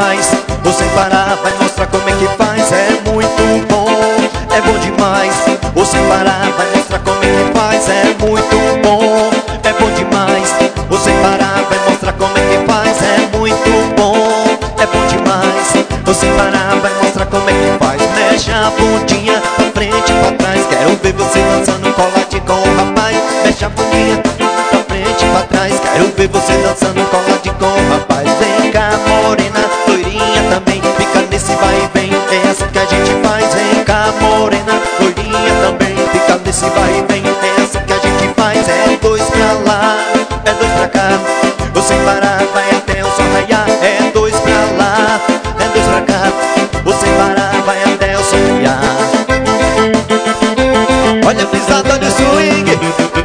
demais. Você parar, vai mostrar como é que faz. É muito bom, é bom demais. Você parar, vai mostrar como é que faz. É muito bom, é bom demais. Você parar, vai mostrar como é que faz. É muito bom, é bom demais. Você parar, vai mostrar como é que faz. Mexe a bundinha pra frente e pra trás. Quero ver você dançando colate com o rapaz. Mexe a bundinha pra frente e pra trás. Quero ver você dançando colate com o rapaz. Vem cá, morena, loirinha também. Fica nesse vai e vem, é assim que a gente faz. Vem cá, morena, loirinha também. Fica nesse vai e vem, é assim que a gente faz. É dois pra lá, é dois pra cá. Você parar, vai até o sol raiar. É dois pra lá, é dois pra cá. Você parar, vai até o sol raiar. Olha a pisada do swing.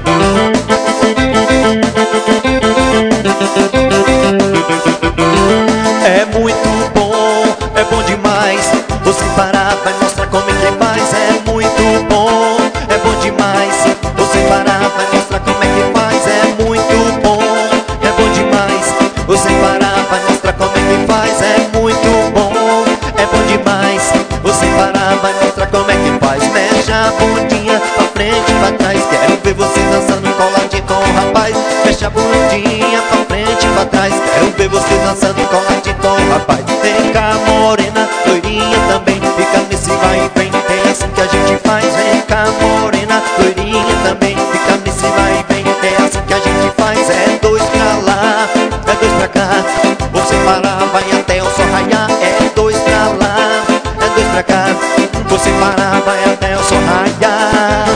É muito bom, é bom demais. Você parar, vai mostrar como é que faz. É muito bom, é bom demais. Você parar, vai mostrar como é que faz. É muito bom, é bom demais. Você parar, vai mostrar como é que faz. É muito bom, é bom demais. Você parar, vai mostrar como é que faz. Mexe a bundinha pra frente e pra trás. Quero ver você dançando colate com o rapaz. Mexe a bundinha pra frente e pra trás. Quero ver você dançando colate com o rapaz. Vem cá, morena, loirinha também. Fica nesse vai e vem, é assim que a gente faz. Vem cá, morena, loirinha também. Fica nesse vai e vem, é assim que a gente faz. É dois pra lá, é dois pra cá. Você parar, vai até o sol raiar. É dois pra lá, é dois pra cá. Você parar, vai até o sol raiar.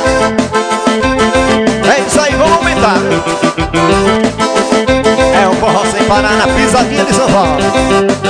É isso aí, vamos aumentar. É o forró sem parar na pisadinha de São Paulo.